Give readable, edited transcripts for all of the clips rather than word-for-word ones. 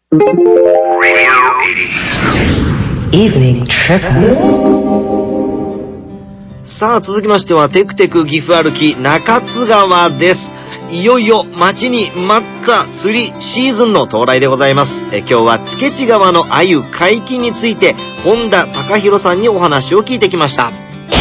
Evening Trip. さあ続きましてはテクテク岐阜歩き中津川です。いよいよ待ちに待った釣りシーズンの到来でございます。今日は付地川の鮎解禁について本田貴弘さんにお話を聞いてきました。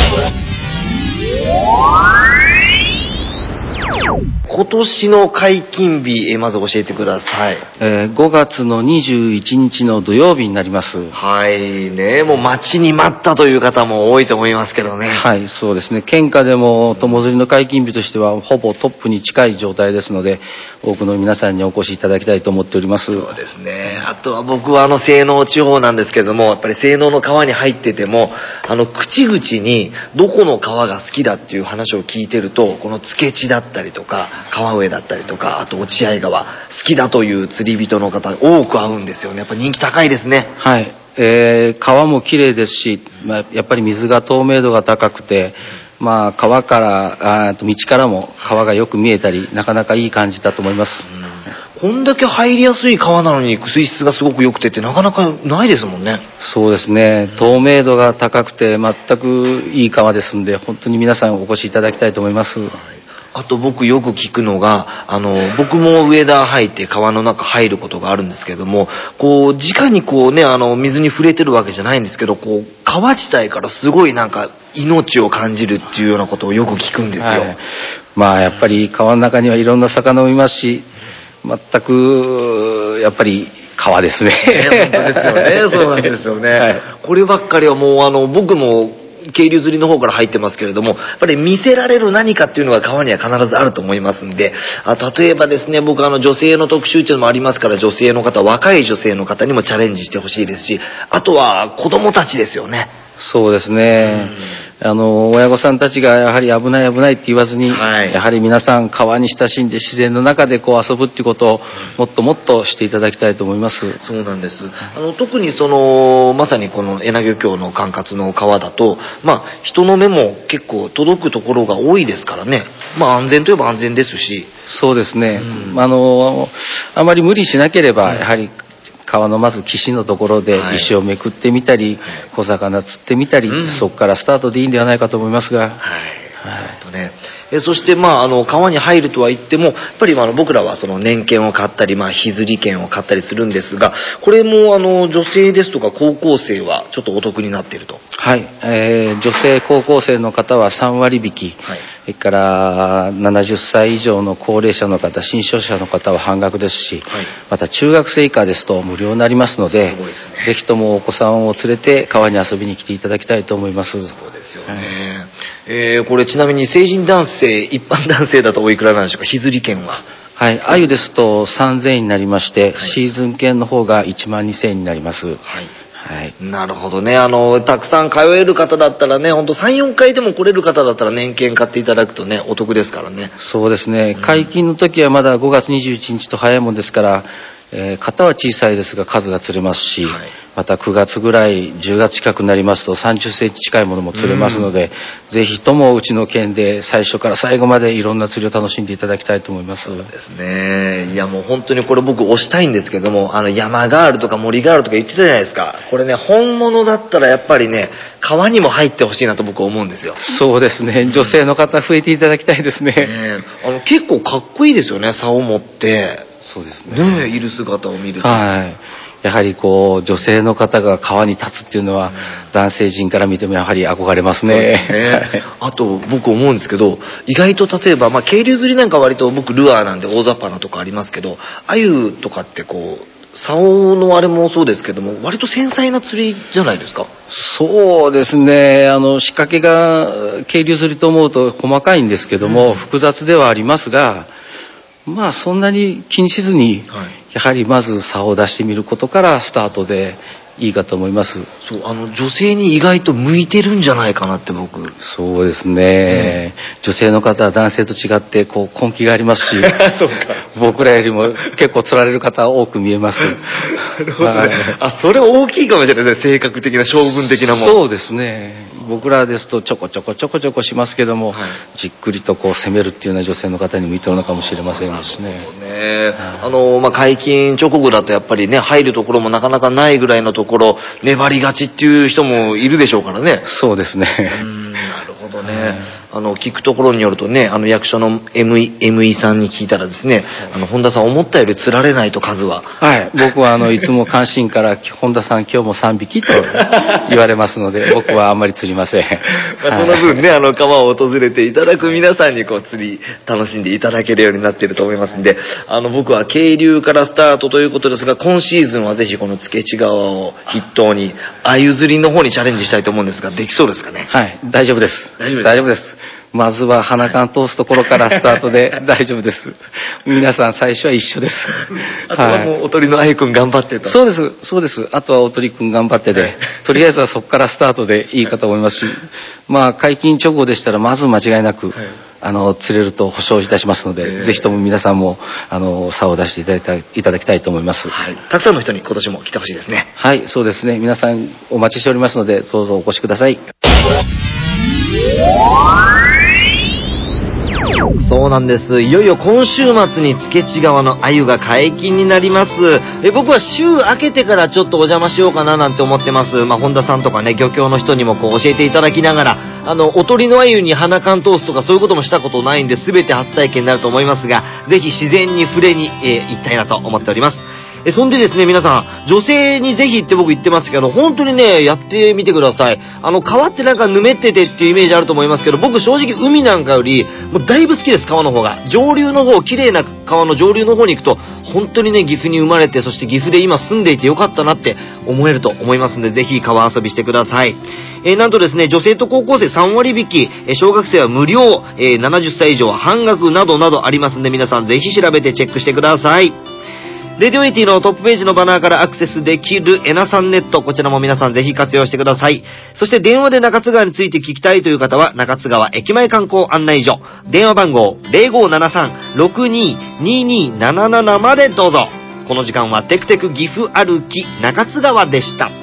今年の解禁日、まず教えてください。 5月の21日の土曜日になります。 はいね、もう待ちに待ったという方も多いと思いますけどね。 はい、そうですね。県下でも友釣りの解禁日としてはほぼトップに近い状態ですので、多くの皆さんにお越しいただきたいと思っております。 そうですね。あとは僕は西濃地方なんですけども、やっぱり西濃の川に入ってても、口々にどこの川が好きだっていう話を聞いてると、この付地だったりとか、川上だったりとか、あと落合川、好きだという釣り人の方多く会うんですよね。やっぱ人気高いですね。 はい。川も綺麗ですし、やっぱり水が透明度が高くて、川から道からも川がよく見えたり、なかなかいい感じだと思います。 こんだけ入りやすい川なのに水質がすごく良くてってなかなかないですもんね。 そうですね。透明度が高くて全くいい川ですんで、本当に皆さんお越しいただきたいと思います。 あと僕よく聞くのが、僕もウェダー履いて川の中入ることがあるんですけども、こう、直にこうね、水に触れてるわけじゃないんですけど、こう、川自体からすごいなんか命を感じるっていうようなことをよく聞くんですよ。 はい、やっぱり川の中にはいろんな魚もいますし、全く、やっぱり川ですね。 本当ですよね。そうなんですよね。はい、こればっかりはもう僕も、渓流釣りの方から入ってますけれども、やっぱり見せられる何かっていうのが川には必ずあると思いますんで、例えばですね、僕女性の特集っていうのもありますから、女性の方、若い女性の方にもチャレンジしてほしいですし、あとは子供たちですよね。 そうですね。親御さんたちがやはり危ない危ないって言わずに、はい、やはり皆さん川に親しんで自然の中でこう遊ぶっていうことをもっともっとしていただきたいと思います。 そうなんです。特にまさにこの恵那漁協の管轄の川だと、人の目も結構届くところが多いですからね。安全といえば安全ですし。 そうですね。あまり無理しなければ、やはり川のまず岸のところで石をめくってみたり、小魚釣ってみたり、そこからスタートでいいんではないかと思いますが。 そして川に入るとは言ってもやっぱり僕らは年券を買ったり日釣り券を買ったりするんですが、これも女性ですとか高校生はちょっとお得になっていると。 はい、女性高校生の方は3割引き、それから70歳以上の高齢者の方、新商者の方は半額ですし、また中学生以下ですと無料になりますので、ぜひともお子さんを連れて川に遊びに来ていただきたいと思います。 そうですよね。これちなみに成人男性、一般男性だとおいくらなんでしょうか、日釣り券は。 はい、鮎ですと3000円になりまして、シーズン券の方が12000円になります。 なるほどね。たくさん通える方だったらね、ほんと3、4回でも来れる方だったら年券買っていただくとね、お得ですからね。 そうですね。解禁の時はまだ5月21日と早いもんですから、型は小さいですが数が釣れますし、また9月ぐらい、10月近くになりますと30センチ近いものも釣れますので、ぜひともうちの県で最初から最後までいろんな釣りを楽しんでいただきたいと思います。 そうですね。いやもう本当にこれ僕推したいんですけども、山ガールとか森ガールとか言ってたじゃないですか。これね、本物だったらやっぱりね、川にも入ってほしいなと僕は思うんですよ。 そうですね。女性の方増えていただきたいですね。 結構かっこいいですよね、竿を持って。 そうですね。 いる姿を見ると。 やはりこう女性の方が川に立つっていうのは、男性陣から見てもやはり憧れますね。そうですね。 あと僕思うんですけど、意外と例えば渓流釣りなんか割と僕ルアーなんで大雑把なとこありますけど、鮎とかってこう竿のあれもそうですけども、割と繊細な釣りじゃないですか。 そうですね。仕掛けが渓流釣りと思うと細かいんですけども、複雑ではありますが、そんなに気にしずに、やはりまず竿を出してみることからスタートでいいかと思います。 そう、女性に意外と向いてるんじゃないかなって僕。 そうですね。女性の方は男性と違ってこう根気がありますし、 そうか。 僕らよりも結構釣られる方多く見えます。 なるほどね。それ大きいかもしれないですね。性格的な、将軍的なもん。 そうですね。僕らですとちょこちょこしますけども、じっくりとこう攻めるっていうような女性の方に向いてるのかもしれませんですね。 解禁直後だとやっぱりね、入るところもなかなかないぐらいのところ、粘りがちっていう人もいるでしょうからね。 そうですね。 なるほどね。聞くところによるとね、役所の ME さんに聞いたらですね、本田さん思ったより釣られないと数は。 はい。僕はいつも関心から、本田さん今日も3匹と言われますので、僕はあんまり釣りません。 その分ね、川を訪れていただく皆さんにこう釣り楽しんでいただけるようになっていると思いますんで、僕は渓流からスタートということですが、今シーズンはぜひこの付地川を筆頭に、鮎釣りの方にチャレンジしたいと思うんですが、できそうですかね。 はい。大丈夫です。大丈夫です。まずは鼻缶通すところからスタートで大丈夫です。皆さん最初は一緒です。 あとはもうおとりのあゆくん頑張ってと。 そうです。あとはおとりくん頑張ってで、とりあえずはそこからスタートでいいかと思いますし、解禁直後でしたらまず間違いなく、釣れると保証いたしますので、ぜひとも皆さんも、差を出していただきたいと思います。 はい。たくさんの人に今年も来てほしいですね。 はい、そうですね。皆さんお待ちしておりますので、どうぞお越しください。 そうなんです。いよいよ今週末に付地川の鮎が解禁になります。僕は週明けてからちょっとお邪魔しようかななんて思ってます。本田さんとかね、漁協の人にもこう教えていただきながら、おとりの鮎に鼻缶通すとかそういうこともしたことないんで、全て初体験になると思いますが、ぜひ自然に触れに、行きたいなと思っております。そんでですね、皆さん、女性にぜひって僕言ってますけど、本当にね、やってみてください。川ってなんかぬめっててっていうイメージあると思いますけど、僕正直海なんかより、もうだいぶ好きです、川の方が。上流の方、綺麗な川の上流の方に行くと、本当にね、岐阜に生まれて、そして岐阜で今住んでいてよかったなって思えると思いますんで、ぜひ川遊びしてください。なんとですね、女性と高校生3割引き、小学生は無料、70歳以上は半額などなどありますんで、皆さんぜひ調べてチェックしてください。レディオ80のトップページのバナーからアクセスできるエナさんネット、こちらも皆さんぜひ活用してください。そして電話で中津川について聞きたいという方は、中津川駅前観光案内所、電話番号 0573-622277 までどうぞ。この時間はテクテク岐阜歩き中津川でした。